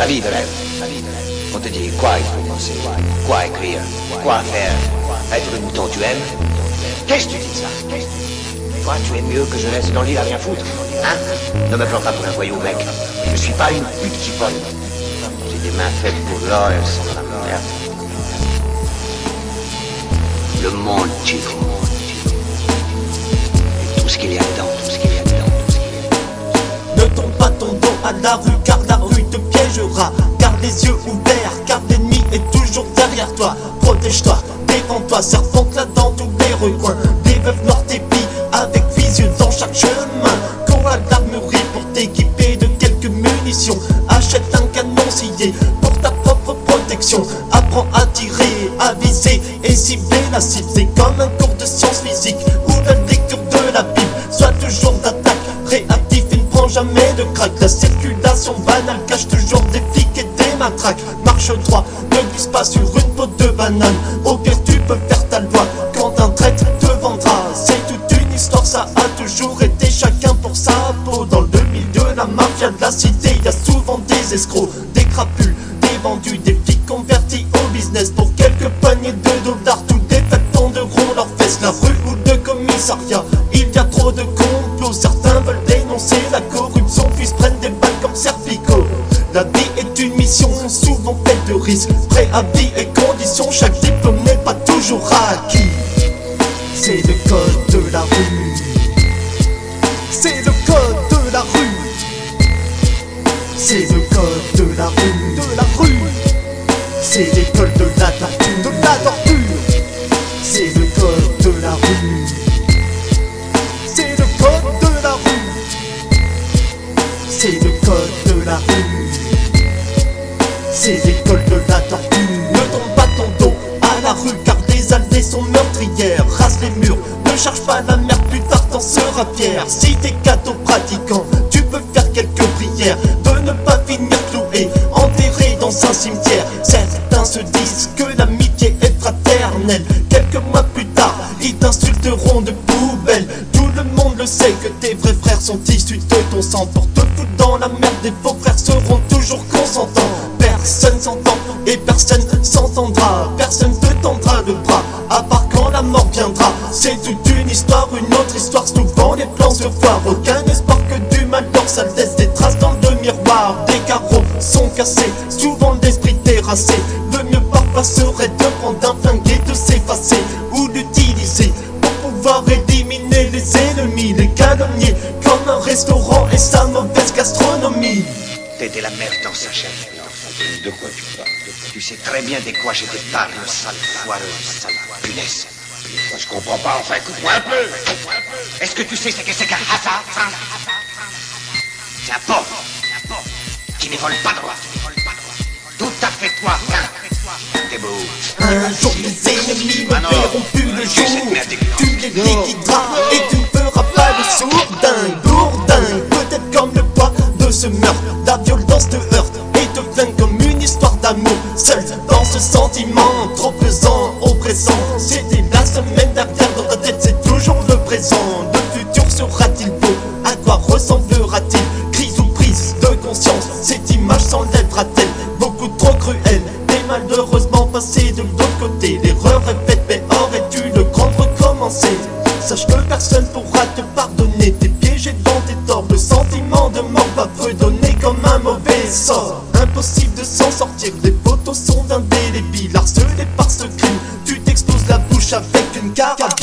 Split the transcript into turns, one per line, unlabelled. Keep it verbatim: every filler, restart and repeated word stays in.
La vie de rêve. On te dit quoi il faut penser, quoi écrire, quoi faire. Être le mouton tu aimes. Qu'est-ce que tu dis de ça? Toi, tu es mieux que je reste dans l'île à rien foutre. Hein? Ne me prends pas pour un voyou, mec. Je suis pas une pute qui vole. J'ai des mains faites pour l'or et elles sont dans la merde. Le monde tigre. Et tout ce qu'il y a dedans, tout ce qu'il y a dedans, tout ce qu'il y a dedans.
Ne tourne pas ton dos à la rue, car la rue te piégera. Garde les yeux ouverts, car l'ennemi est toujours derrière toi. Protège-toi, défends-toi, serpente-là dans tous les recoins. Des veuves noires t'épient avec visieux dans chaque chemin. Cours à l'armurerie pour t'équiper de quelques munitions. Achète un canon scié pour ta propre protection. Apprends à tirer, à viser et cibler la cible. C'est comme un cours de sciences physiques ou la lecture de la Bible. Sois toujours d'attaque, réactif et ne prends jamais de crack. La circulation banale cache toujours des flics et des matraques. Marche droit, ne glisse pas sur une peau de banane. Au pire tu peux faire ta loi quand un traître te vendra. C'est toute une histoire, ça a toujours été chacun pour sa peau. Dans le milieu, la mafia de la cité, y a souvent des escrocs, des crapules, des vendus, des flics convertis au business. Pour quelques poignées de dollars, tous des fêtes tonderont leurs fesses. La rue ou le commissariat, il y a trop de complots. Certains veulent dénoncer la corruption, puis se prennent des balles comme cervico. La vie est une mission, souvent faite de risques, préavis et conditions. Chaque diplôme n'est pas toujours acquis. C'est le code de la rue. C'est le code de la rue. C'est le code de la rue. De la rue. C'est l'école de la torture. De la torture. C'est le code de la rue. C'est le code de la rue. C'est le code de la rue. C'est l'école de la torture. Ne tourne pas ton dos à la rue, car les allées sont meurtrières. Rase les murs, ne cherche pas la merde, plus tard t'en seras fier. Si t'es catho pratiquant, tu peux faire quelques prières de ne pas finir cloué, enterré dans un cimetière. Certains se disent que l'amitié est fraternelle. Quelques mois plus tard, ils t'insulteront de poubelle. Tout le monde le sait que tes vrais frères sont issus de ton sang. Pour te foutre dans la merde, tes faux frères seront toujours consentants. Personne s'entend et personne s'entendra. Personne te tendra le bras, à part quand la mort viendra. C'est toute une histoire, une autre histoire. Souvent les plans se foirent. Aucun espoir que du malheur, ça laisse des traces dans le miroir. Des carreaux sont cassés, souvent l'esprit terrassé. Le mieux parfois serait de prendre un flingue et de s'effacer, ou l'utiliser pour pouvoir éliminer les ennemis, les calomnier comme un restaurant et sa mauvaise gastronomie.
T'étais la merde dans sa chaîne. De quoi tu parles? Tu sais très bien de quoi j'étais parle, sale foireux, sale punaise. Moi je comprends pas, enfin écoute-moi un peu. Est-ce que tu sais ce que c'est qu'un hasard? C'est un pauvre qui ne vole pas droit. Tout à fait toi, hein. T'es beau.
Un jour les ennemis ne verront plus le jour. Tu les liquideras et tu ne feras pas le sourdin. Lourdin, peut-être comme le poids de ce meurtre. La violence te heurte et te flingue comme une histoire d'amour. Seul dans ce sentiment trop pesant, oppressant. C'était la semaine dernière, dans ta tête c'est toujours le présent. Le futur sera-t-il beau? À quoi ressemblera-t-il? Crise ou prise de conscience, cette image s'enlèvera-t-elle? Beaucoup trop cruelle, et malheureusement passé de l'autre côté. L'erreur est faite, mais aurais-tu le grand recommencer? Sache que personne pourra te pardonner. T'es piégé dans tes torts. Le sentiment de mort va fredonner comme un mauvais sort. Impossible de s'en sortir. Les photos sont indélébiles. Harcelé par ce crime, tu t'exploses la bouche avec une carabine.